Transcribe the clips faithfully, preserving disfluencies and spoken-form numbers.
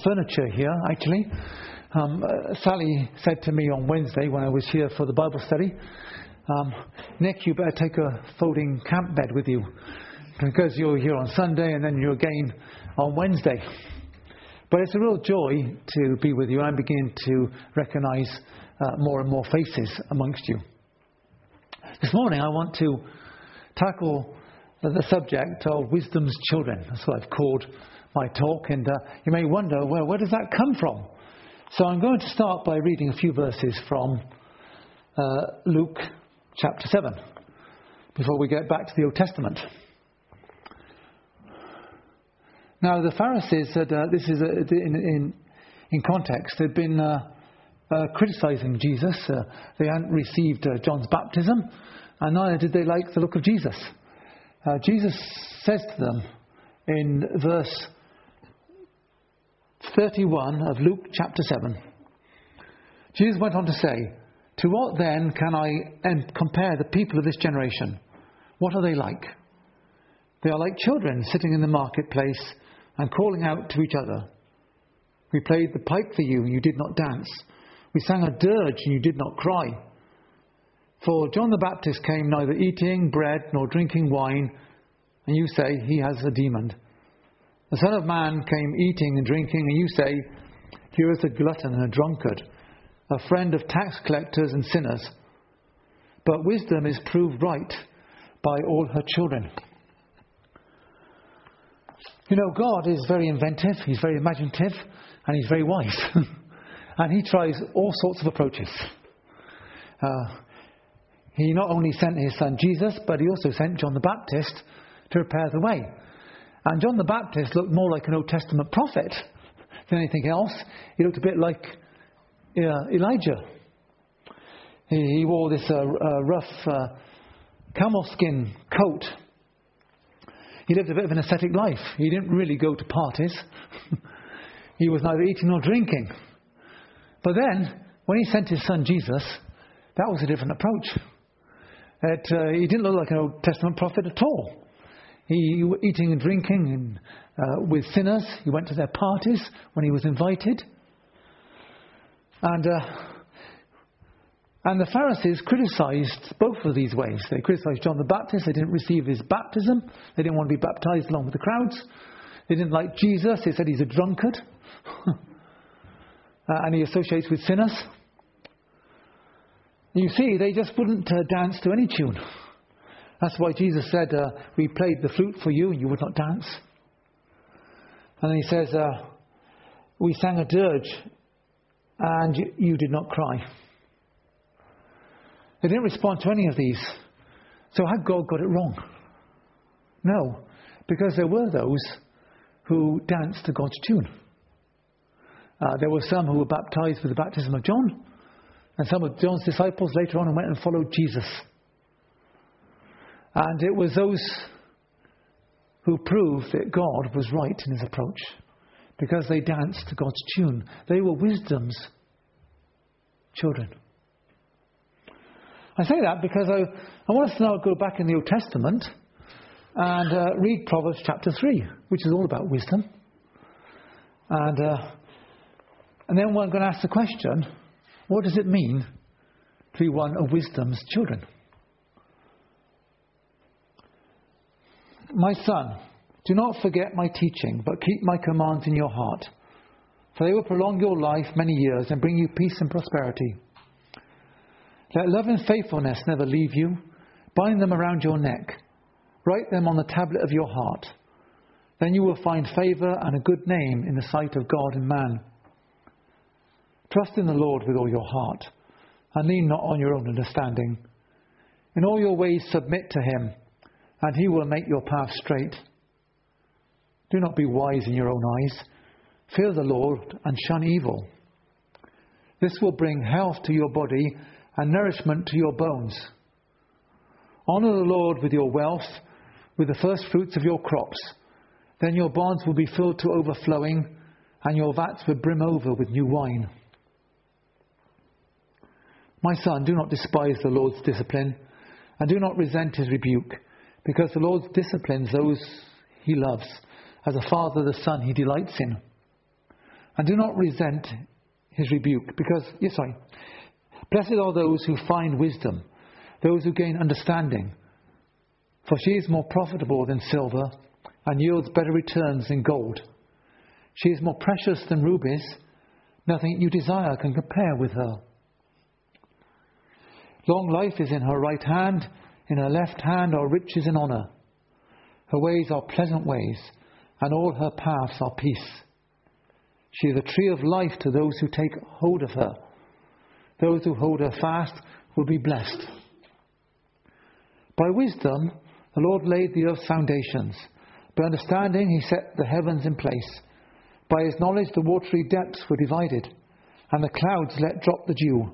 furniture here, actually. Um, uh, Sally said to me on Wednesday when I was here for the Bible study, um, Nick, you better take a folding camp bed with you, because you're here on Sunday and then you're again on Wednesday. But it's a real joy to be with you. I'm beginning to recognise uh, more and more faces amongst you. This morning I want to tackle the subject of wisdom's children. That's what I've called my talk. And uh, you may wonder, well, where does that come from? So I'm going to start by reading a few verses from uh, Luke chapter seven before we get back to the Old Testament. Now, the Pharisees said, uh, this is a, in, in, in context, they'd been uh, uh, criticising Jesus. Uh, they hadn't received uh, John's baptism, and neither did they like the look of Jesus. Uh, Jesus says to them in verse thirty-one of Luke chapter seven, Jesus went on to say, "To what then can I and compare the people of this generation? What are they like? They are like children sitting in the marketplace and calling out to each other. We played the pipe for you, and you did not dance. We sang a dirge, and you did not cry. For John the Baptist came neither eating bread nor drinking wine, and you say he has a demon. The Son of Man came eating and drinking, and you say, here is a glutton and a drunkard, a friend of tax collectors and sinners. But wisdom is proved right by all her children." You know, God is very inventive, he's very imaginative, and he's very wise. And he tries all sorts of approaches. Uh, he not only sent his son Jesus, but he also sent John the Baptist to prepare the way. And John the Baptist looked more like an Old Testament prophet than anything else. He looked a bit like uh, Elijah. He, he wore this uh, uh, rough uh, camel skin coat. He lived a bit of an ascetic life. He didn't really go to parties. He was neither eating nor drinking. But then, when he sent his son Jesus, that was a different approach. It, uh, he didn't look like an Old Testament prophet at all. He was eating and drinking and, uh, with sinners. He went to their parties when he was invited. And uh, and the Pharisees criticised both of these ways. They criticised John the Baptist. They didn't receive his baptism. They didn't want to be baptised along with the crowds. They didn't like Jesus. They said he's a drunkard. uh, and he associates with sinners. You see, they just wouldn't uh, dance to any tune. That's why Jesus said, uh, we played the flute for you and you would not dance. And then he says, uh, we sang a dirge and you, you did not cry. They didn't respond to any of these. So had God got it wrong? No, because there were those who danced to God's tune. Uh, there were some who were baptized with the baptism of John, and some of John's disciples later on went and followed Jesus. And it was those who proved that God was right in his approach, because they danced to God's tune. They were wisdom's children. I say that because I, I want us to now go back in the Old Testament and uh, read Proverbs chapter three, which is all about wisdom. And uh, and then we're going to ask the question, what does it mean to be one of wisdom's children? My son, do not forget my teaching, but keep my commands in your heart, for they will prolong your life many years and bring you peace and prosperity. Let love and faithfulness never leave you. Bind them around your neck. Write them on the tablet of your heart. Then you will find favour and a good name in the sight of God and man. Trust in the Lord with all your heart, and lean not on your own understanding. In all your ways submit to him, and he will make your path straight. Do not be wise in your own eyes. Fear the Lord and shun evil. This will bring health to your body and nourishment to your bones. Honour the Lord with your wealth, with the first fruits of your crops. Then your barns will be filled to overflowing, and your vats will brim over with new wine. My son, do not despise the Lord's discipline, and do not resent his rebuke, because the Lord disciplines those he loves, as a father the son he delights in. and do not resent his rebuke, because, yes, sorry, blessed are those who find wisdom, those who gain understanding, for she is more profitable than silver and yields better returns than gold. She is more precious than rubies. Nothing you desire can compare with her. Long life is in her right hand, in her left hand are riches and honour. Her ways are pleasant ways, and all her paths are peace. She is a tree of life to those who take hold of her. Those who hold her fast will be blessed. By wisdom the Lord laid the earth's foundations. By understanding he set the heavens in place. By his knowledge the watery depths were divided, and the clouds let drop the dew.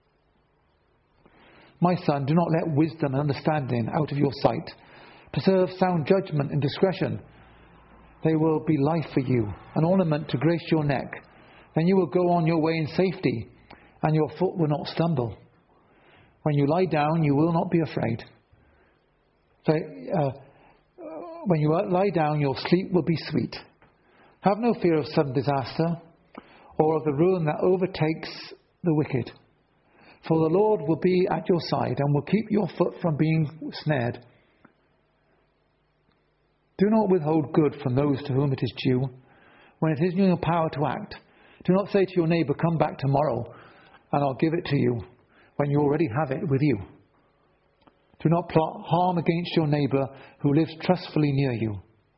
My son, do not let wisdom and understanding out of your sight. Preserve sound judgment and discretion. They will be life for you, an ornament to grace your neck. Then you will go on your way in safety, and your foot will not stumble. When you lie down, you will not be afraid. So, uh, when you lie down, your sleep will be sweet. Have no fear of sudden disaster, or of the ruin that overtakes the wicked. For the Lord will be at your side, and will keep your foot from being snared. Do not withhold good from those to whom it is due, when it is in your power to act. Do not say to your neighbour, come back tomorrow, and I'll give it to you, when you already have it with you. Do not plot harm against your neighbour who lives trustfully near you.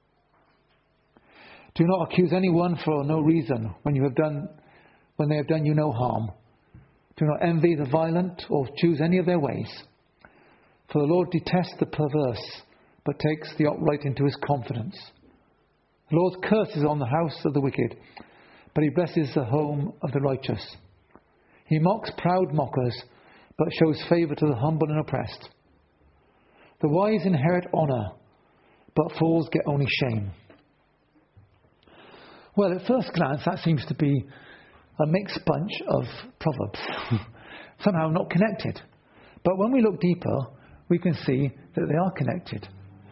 Do not accuse anyone for no reason when you have done, when they have done you no harm. Do not envy the violent or choose any of their ways. For the Lord detests the perverse, but takes the upright into his confidence. The Lord's curse is on the house of the wicked, but he blesses the home of the righteous. He mocks proud mockers, but shows favour to the humble and oppressed. The wise inherit honour, but fools get only shame. Well, at first glance, that seems to be a mixed bunch of proverbs, somehow not connected. But when we look deeper, we can see that they are connected.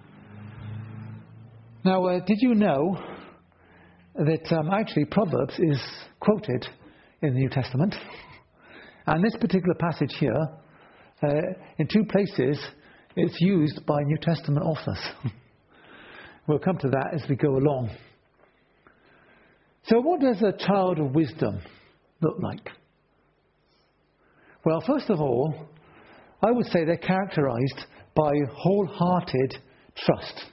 Now, uh, did you know that um, actually Proverbs is quoted in the New Testament? And this particular passage here, uh, in two places, it's used by New Testament authors. We'll come to that as we go along. So what does a child of wisdom look like? Well, first of all, I would say they're characterized by wholehearted trust.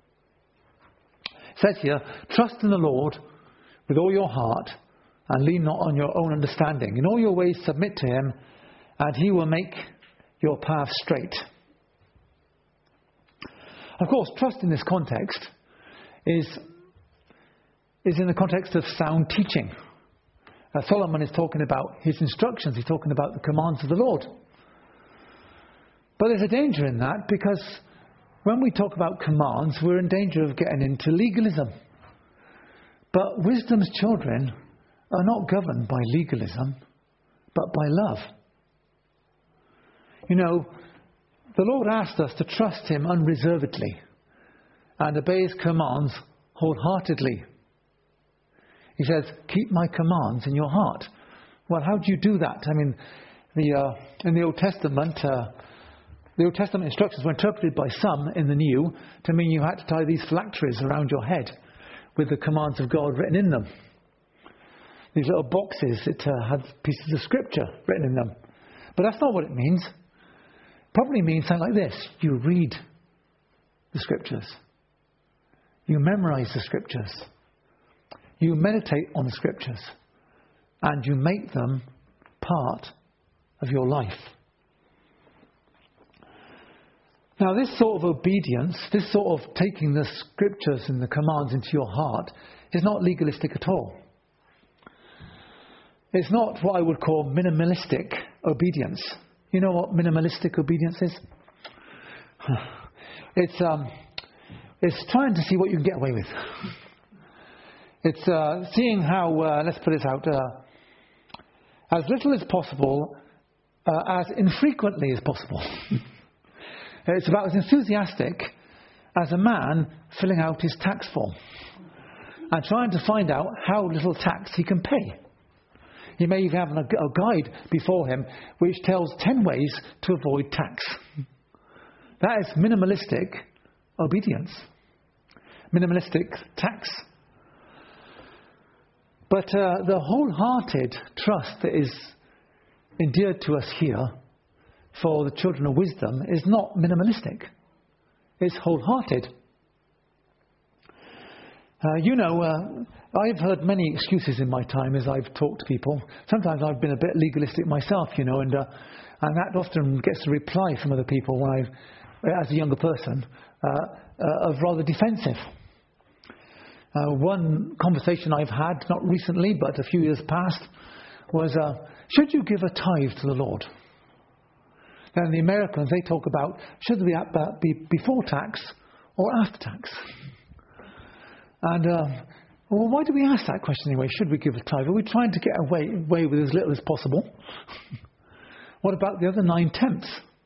It says here, trust in the Lord with all your heart and lean not on your own understanding. In all your ways submit to him, and he will make your path straight. Of course, trust in this context is, is in the context of sound teaching. Uh, Solomon is talking about his instructions. He's talking about the commands of the Lord. But there's a danger in that, because when we talk about commands, we're in danger of getting into legalism. But wisdom's children are not governed by legalism, but by love. You know, the Lord asked us to trust him unreservedly and obey his commands wholeheartedly. He says, keep my commands in your heart. Well, how do you do that? I mean, the uh, in the Old Testament, uh, the Old Testament instructions were interpreted by some in the New to mean you had to tie these phylacteries around your head with the commands of God written in them. These little boxes that uh, had pieces of scripture written in them. But that's not what it means. It probably means something like this. You read the scriptures. You memorize the scriptures. You meditate on the scriptures. And you make them part of your life. Now, this sort of obedience, this sort of taking the scriptures and the commands into your heart is not legalistic at all. It's not what I would call minimalistic obedience. You know what minimalistic obedience is? It's um, it's trying to see what you can get away with. It's uh, seeing how, uh, let's put it out, uh, as little as possible, uh, as infrequently as possible. It's about as enthusiastic as a man filling out his tax form. and trying to find out how little tax he can pay. He may even have a, a guide before him which tells ten ways to avoid tax. That is minimalistic obedience. Minimalistic tax. But uh, the wholehearted trust that is endeared to us here for the children of wisdom is not minimalistic. It's wholehearted. Uh, you know, uh, I've heard many excuses in my time as I've talked to people. Sometimes I've been a bit legalistic myself, you know, and uh, and that often gets a reply from other people when I've, as a younger person, uh, uh, of rather defensive. Uh, one conversation I've had, not recently, but a few years past, was, uh, should you give a tithe to the Lord? Then the Americans, they talk about, should it be before tax or after tax? And, uh, well, why do we ask that question anyway? Should we give a tithe? Are we trying to get away, away with as little as possible? What about the other nine tenths?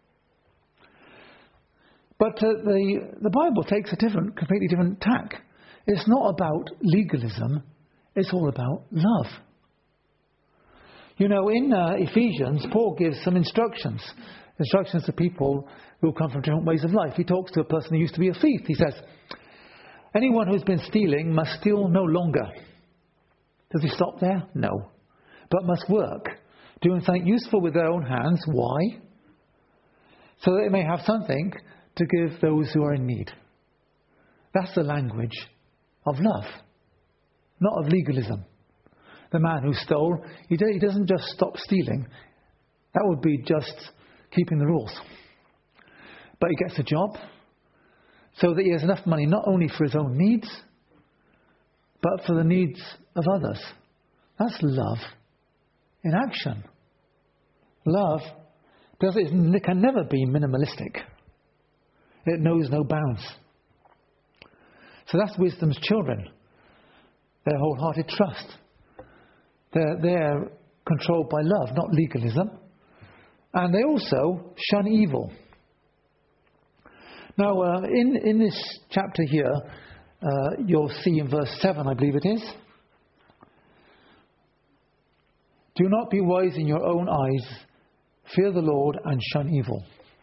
But uh, the, the Bible takes a different, completely different tack. It's not about legalism. It's all about love. You know, in uh, Ephesians, Paul gives some instructions. Instructions to people who come from different ways of life. He talks to a person who used to be a thief. He says, anyone who's been stealing must steal no longer. Does he stop there? No. But must work, doing something useful with their own hands. Why? So that they may have something to give those who are in need. That's the language of love, not of legalism. The man who stole, he doesn't just stop stealing. That would be just keeping the rules. But he gets a job so that he has enough money not only for his own needs, but for the needs of others. That's love in action. Love does it, it can never be minimalistic. It knows no bounds. So that's wisdom's children. Their wholehearted trust. They're, they're controlled by love, not legalism. And they also shun evil. Now, uh, in, in this chapter here, uh, you'll see in verse seven, I believe it is. Do not be wise in your own eyes. Fear the Lord and shun evil.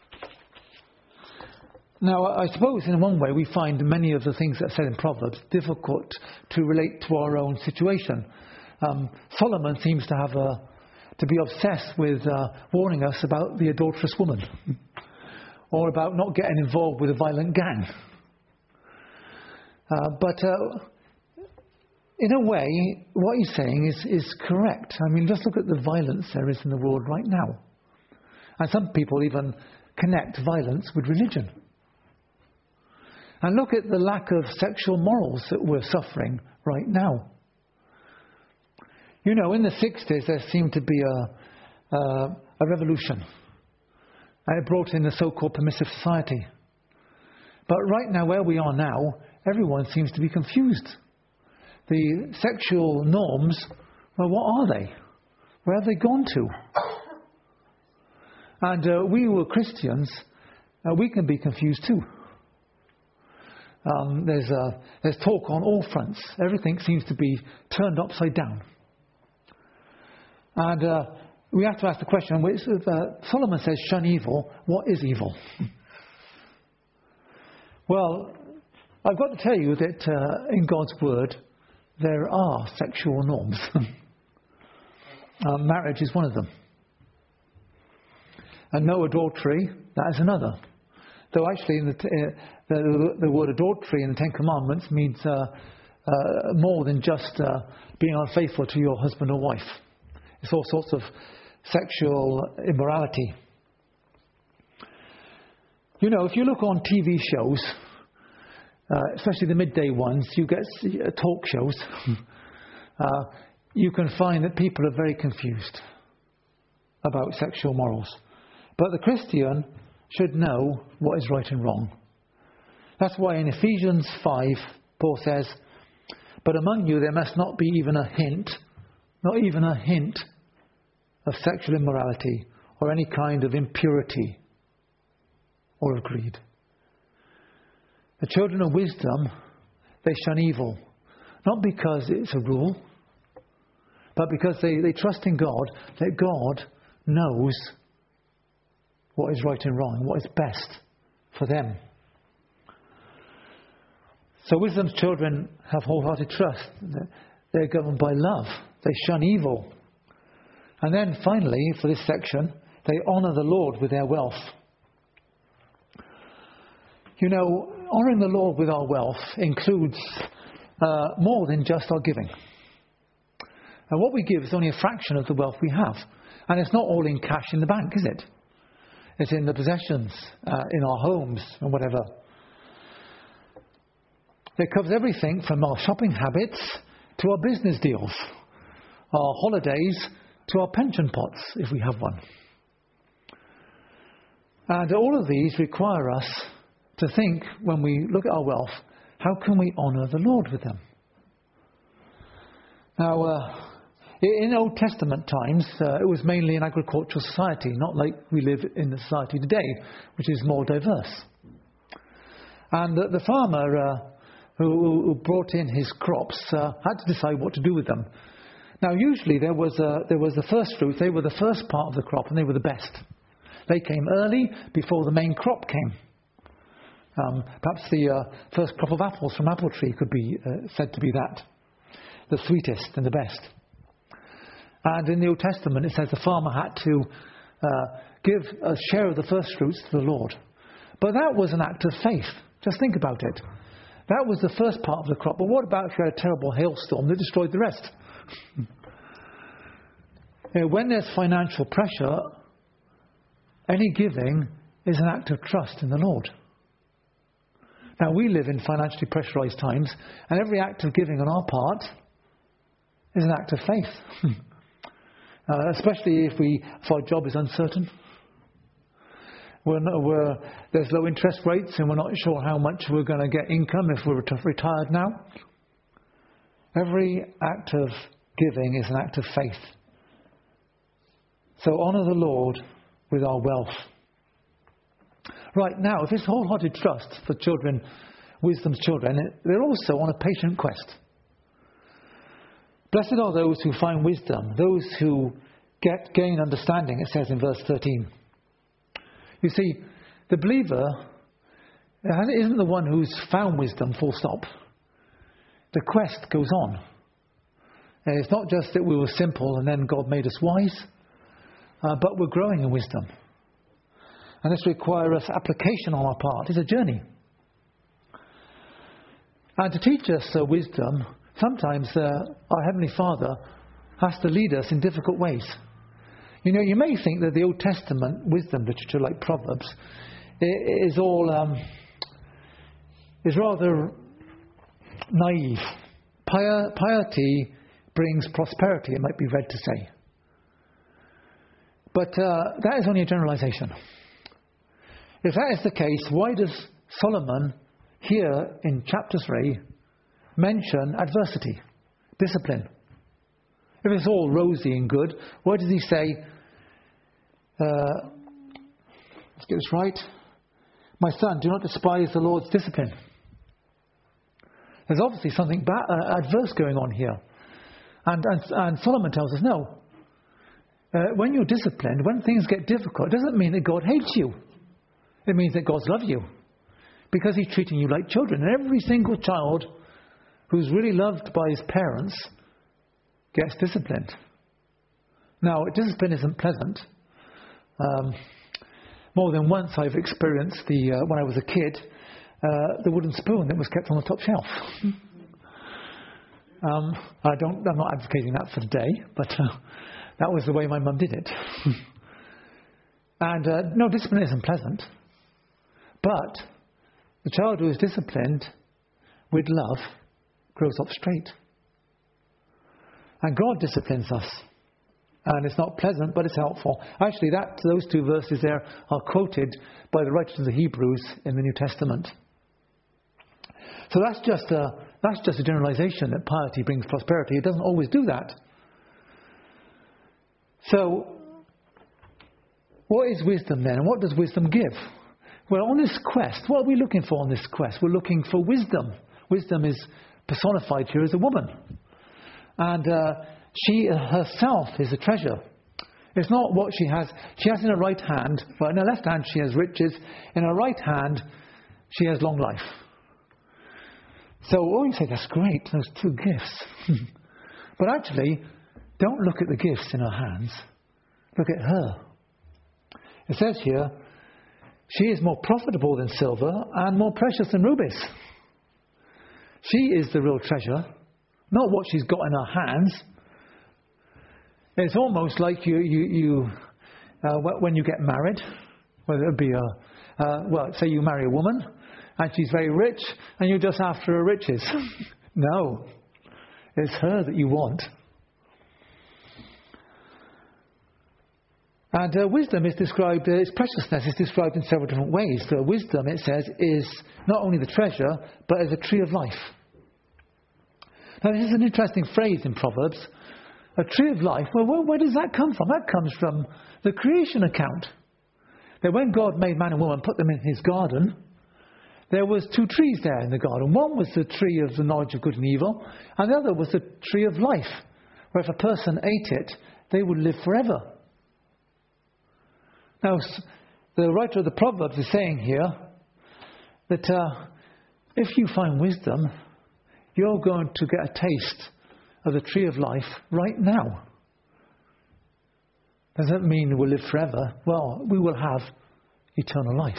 Now, I suppose in one way we find many of the things that are said in Proverbs difficult to relate to our own situation. Um, Solomon seems to have a, to be obsessed with uh, warning us about the adulterous woman, or about not getting involved with a violent gang. Uh, but uh, in a way, what he's saying is, is correct. I mean, just look at the violence there is in the world right now. And some people even connect violence with religion. And look at the lack of sexual morals that we're suffering right now. You know, in the sixties there seemed to be a, a, a revolution. And it brought in the so-called permissive society. But right now, where we are now, everyone seems to be confused. The sexual norms, well, what are they? Where have they gone to? And uh, we who are Christians, uh, we can be confused too. Um, there's, uh, there's talk on all fronts. Everything seems to be turned upside down. And uh, we have to ask the question, which, uh, Solomon says, shun evil. What is evil? Well, I've got to tell you that uh, in God's word, there are sexual norms. uh, marriage is one of them. And no adultery, that is another. Though actually in the, uh, the, the word adultery in the Ten Commandments means uh, uh, more than just uh, being unfaithful to your husband or wife. It's all sorts of sexual immorality. You know, if you look on T V shows, uh, especially the midday ones, you get uh, talk shows, uh, you can find that people are very confused about sexual morals. But the Christian should know what is right and wrong. That's why in Ephesians five, Paul says, but among you there must not be even a hint, not even a hint of sexual immorality or any kind of impurity or of greed. The children of wisdom, they shun evil, Not because it's a rule, but because they, they trust in God, that God knows what is right and wrong, what is best for them. So wisdom's children have wholehearted trust. They're governed by love. They shun evil. And then finally, for this section, they honour the Lord with their wealth. You know, honouring the Lord with our wealth includes uh, more than just our giving. And what we give is only a fraction of the wealth we have. And it's not all in cash in the bank, is it? It's in the possessions, uh, in our homes and whatever. It covers everything from our shopping habits to our business deals, our holidays to our pension pots, if we have one. And all of these require us to think, when we look at our wealth, how can we honour the Lord with them? Now, uh, in Old Testament times, uh, it was mainly an agricultural society, not like we live in the society today, which is more diverse. And uh, the farmer uh, who, who brought in his crops uh, had to decide what to do with them. Now, usually there was, uh, there was the first fruits. They were the first part of the crop, and they were the best. They came early, before the main crop came. Um, perhaps the uh, first crop of apples from apple tree could be uh, said to be that, the sweetest and the best. And in the Old Testament, it says the farmer had to uh, give a share of the first fruits to the Lord. But that was an act of faith. Just think about it. That was the first part of the crop. But what about if you had a terrible hailstorm that destroyed the rest? You know, when there's financial pressure, any giving is an act of trust in the Lord. Now, we live in financially pressurised times, and every act of giving on our part is an act of faith. uh, especially if, we, if our job is uncertain. We're not, we're, there's low interest rates, and we're not sure how much we're going to get income if we're retired now. Every act of giving is an act of faith. So honour the Lord with our wealth. Right, now, if it's wholehearted trust for children, wisdom's children, they're also on a patient quest. Blessed are those who find wisdom, those who get gain understanding, it says in verse thirteen. You see, the believer isn't the one who's found wisdom, full stop. The quest goes on. And it's not just that we were simple and then God made us wise, uh, but we're growing in wisdom. And this requires application on our part. It's a journey. And to teach us uh, wisdom, sometimes uh, our Heavenly Father has to lead us in difficult ways. You know, you may think that the Old Testament wisdom literature, like Proverbs, is all um, is rather naive. Pi- piety brings prosperity, it might be read to say. But uh, that is only a generalization. If that is the case, why does Solomon here in chapter three mention adversity, discipline? If it's all rosy and good, why does he say, uh, let's get this right, my son, do not despise the Lord's discipline. There's obviously something ba- uh, adverse going on here. And, and, and Solomon tells us, no, uh, when you're disciplined, when things get difficult, it doesn't mean that God hates you. It means that God's loved you, because he's treating you like children. And every single child who's really loved by his parents gets disciplined. Now, discipline isn't pleasant. Um, more than once I've experienced the, uh, when I was a kid, uh, the wooden spoon that was kept on the top shelf. um, I don't, I'm not advocating that for today, but uh, that was the way my mum did it. And uh, no, discipline isn't pleasant. But the child who is disciplined with love grows up straight. And God disciplines us. And it's not pleasant, but it's helpful. Actually, that those two verses there are quoted by the writers of the Hebrews in the New Testament. So that's just a, that's just a generalization that piety brings prosperity. It doesn't always do that. So, what is wisdom then? And what does wisdom give? Well, on this quest, what are we looking for on this quest? We're looking for wisdom. Wisdom is personified here as a woman. And uh, she herself is a treasure. It's not what she has. She has in her right hand, well, in her left hand she has riches. In her right hand she has long life. So, oh, you say, that's great, those two gifts. But actually, don't look at the gifts in her hands. Look at her. It says here, she is more profitable than silver and more precious than rubies. She is the real treasure, not what she's got in her hands. It's almost like you, you, you uh, when you get married, whether it be a, uh, well, say you marry a woman and she's very rich and you're just after her riches. No, it's her that you want. And uh, wisdom is described, uh, its preciousness is described in several different ways. So wisdom, it says, is not only the treasure, but as a tree of life. Now this is an interesting phrase in Proverbs. A tree of life, well, where, where does that come from? That comes from the creation account. That when God made man and woman, put them in his garden, there was two trees there in the garden. One was the tree of the knowledge of good and evil, and the other was the tree of life, where if a person ate it, they would live forever. Now, the writer of the Proverbs is saying here that uh, if you find wisdom, you're going to get a taste of the tree of life right now. Does that mean we'll live forever? Well, we will have eternal life.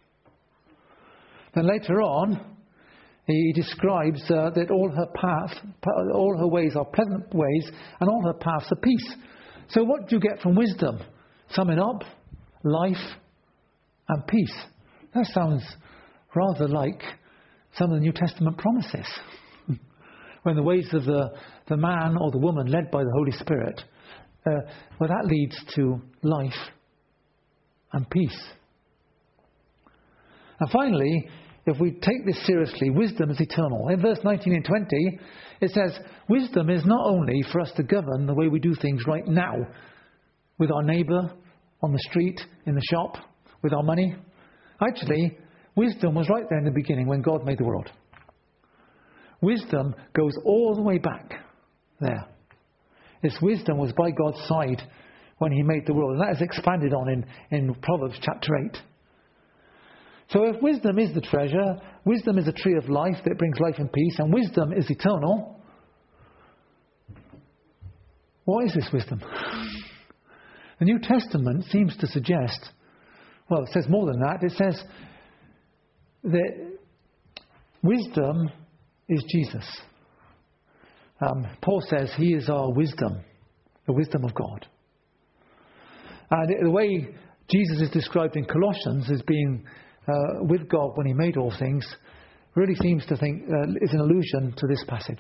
Then later on, he describes uh, that all her paths, all her ways are pleasant ways, and all her paths are peace. So what do you get from wisdom? Sum it up: life and peace. That sounds rather like some of the New Testament promises. When the ways of the, the man or the woman led by the Holy Spirit, uh, well, that leads to life and peace. And finally, if we take this seriously, wisdom is eternal. In verse nineteen and twenty, it says, wisdom is not only for us to govern the way we do things right now, with our neighbour, on the street, in the shop, with our money. Actually, wisdom was right there in the beginning when God made the world. Wisdom goes all the way back there. This wisdom was by God's side when he made the world. And that is expanded on in, in Proverbs chapter eight. So if wisdom is the treasure, wisdom is a tree of life that brings life and peace, and wisdom is eternal, what is this wisdom? The New Testament seems to suggest, well, it says more than that. It says that wisdom is Jesus. Um, Paul says he is our wisdom, the wisdom of God. And the way Jesus is described in Colossians as being uh, with God when he made all things really seems to think uh, is an allusion to this passage.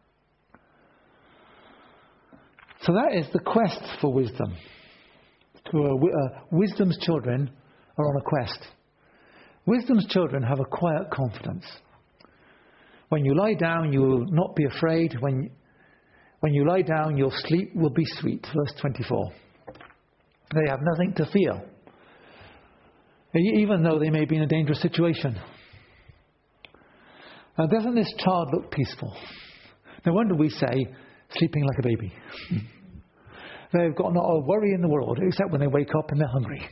So that is the quest for wisdom. To, uh, uh, wisdom's children are on a quest. Wisdom's children have a quiet confidence. When you lie down, you will not be afraid. When, when you lie down, your sleep will be sweet. Verse twenty-four. They have nothing to fear, even though they may be in a dangerous situation. Now, doesn't this child look peaceful? No wonder we say, sleeping like a baby. They've got not a worry in the world, except when they wake up and they're hungry.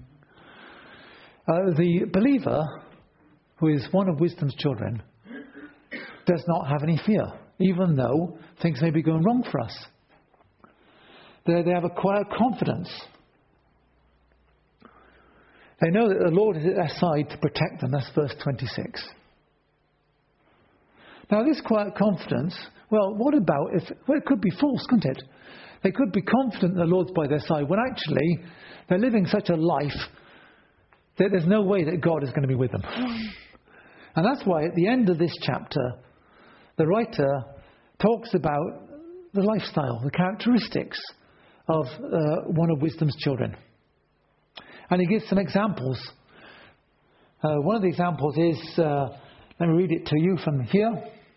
Uh, the believer, who is one of wisdom's children, does not have any fear, even though things may be going wrong for us. They, they have a quiet confidence. They know that the Lord is at their side to protect them. That's verse twenty-six. Now, this quiet confidence, well, what about if, well, it could be false, couldn't it? They could be confident the Lord's by their side when actually they're living such a life that there's no way that God is going to be with them. And that's why at the end of this chapter, the writer talks about the lifestyle, the characteristics of uh, one of wisdom's children. And he gives some examples. Uh, one of the examples is, uh, let me read it to you from here.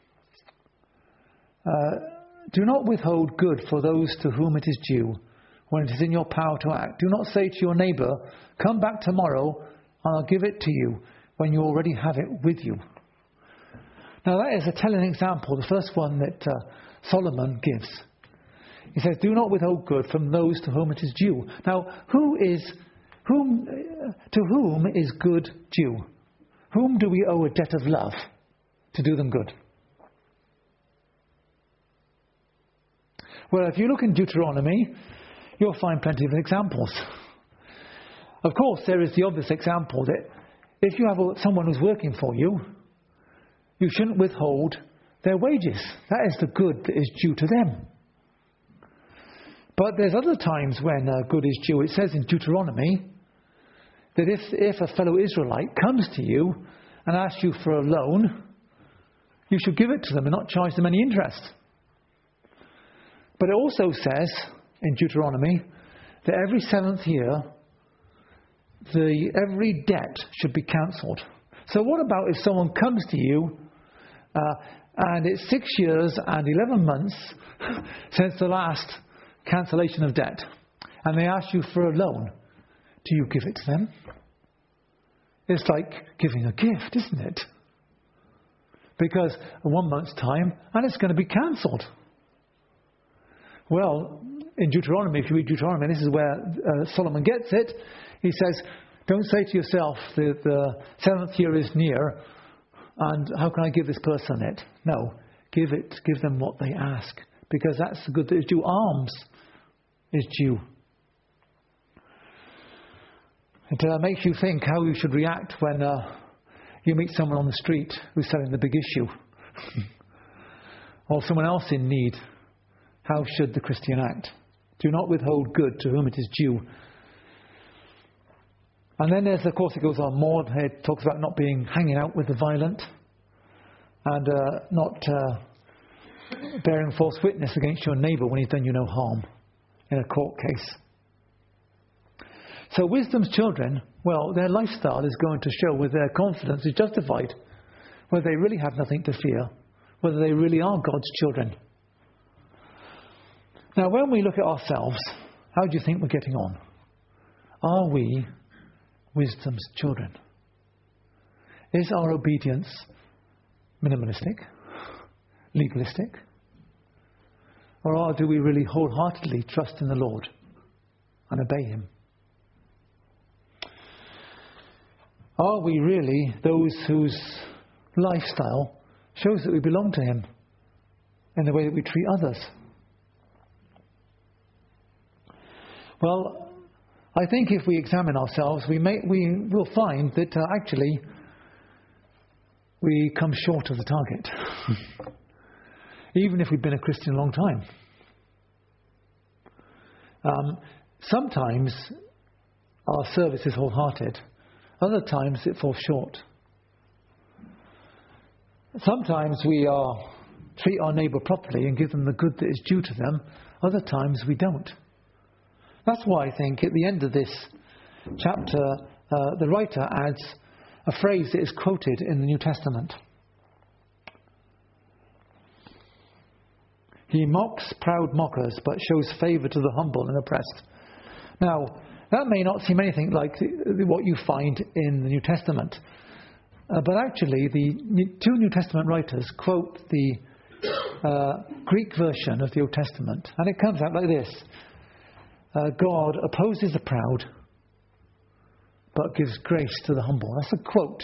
Uh, Do not withhold good for those to whom it is due, when it is in your power to act. Do not say to your neighbour, come back tomorrow and I'll give it to you, when you already have it with you. Now that is a telling example, the first one that uh, Solomon gives. He says, do not withhold good from those to whom it is due. Now, who is, whom, uh, to whom is good due? Whom do we owe a debt of love to do them good? Well, if you look in Deuteronomy, you'll find plenty of examples. Of course, there is the obvious example that if you have someone who's working for you, you shouldn't withhold their wages. That is the good that is due to them. But there's other times when uh, good is due. It says in Deuteronomy that if, if a fellow Israelite comes to you and asks you for a loan, you should give it to them and not charge them any interest. But it also says in Deuteronomy that every seventh year, the every debt should be cancelled. So what about if someone comes to you uh, and it's six years and eleven months since the last cancellation of debt, and they ask you for a loan? Do you give it to them? It's like giving a gift, isn't it? Because in one month's time, and it's going to be cancelled. Well, in Deuteronomy, if you read Deuteronomy, this is where uh, Solomon gets it. He says, don't say to yourself that the seventh year is near, and how can I give this person it? No, give it, give them what they ask, because that's the good that is due. Alms is due. It uh, makes you think how you should react when uh, you meet someone on the street who's selling the big issue, or someone else in need. How should the Christian act? Do not withhold good to whom it is due. And then there's, of course, it goes on more. It talks about not being hanging out with the violent and uh, not uh, bearing false witness against your neighbour when he's done you no harm in a court case. So wisdom's children, well, their lifestyle is going to show whether their confidence is justified, whether they really have nothing to fear, whether they really are God's children. Now, when we look at ourselves, how do you think we're getting on? Are we wisdom's children? Is our obedience minimalistic, legalistic? Or do we really wholeheartedly trust in the Lord and obey Him? Are we really those whose lifestyle shows that we belong to Him in the way that we treat others? Well, I think if we examine ourselves, we may, we will find that uh, actually we come short of the target, even if we've been a Christian a long time. Um, sometimes our service is wholehearted, other times it falls short. Sometimes we are, treat our neighbour properly and give them the good that is due to them, other times we don't. That's why I think at the end of this chapter, uh, the writer adds a phrase that is quoted in the New Testament. He mocks proud mockers, but shows favour to the humble and oppressed. Now, that may not seem anything like what you find in the New Testament. Uh, but actually, the two New Testament writers quote the uh, Greek version of the Old Testament. And it comes out like this. Uh, God opposes the proud, but gives grace to the humble. That's a quote.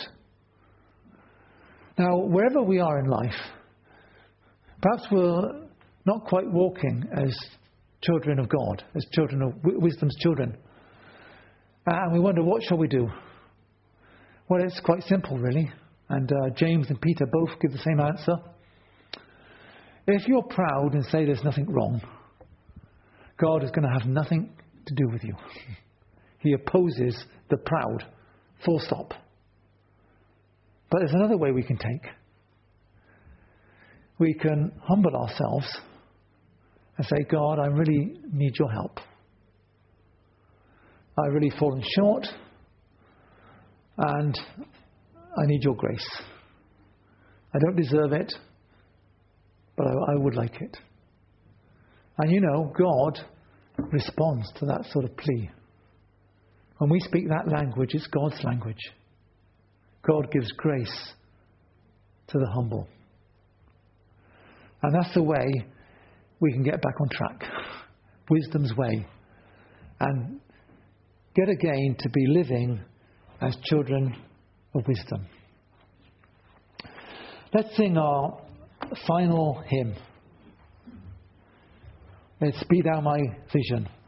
Now, wherever we are in life, perhaps we're not quite walking as children of God, as children of w- wisdom's children. Uh, and we wonder, what shall we do? Well, it's quite simple, really. And uh, James and Peter both give the same answer. If you're proud and say there's nothing wrong, God is going to have nothing to do with you. He opposes the proud. Full stop. But there's another way we can take. We can humble ourselves and say, God, I really need your help. I've really fallen short and I need your grace. I don't deserve it, but I, I would like it. And you know, God responds to that sort of plea. When we speak that language, it's God's language. God gives grace to the humble. And that's the way we can get back on track. Wisdom's way. And get again to be living as children of wisdom. Let's sing our final hymn. It's Be Thou My Vision.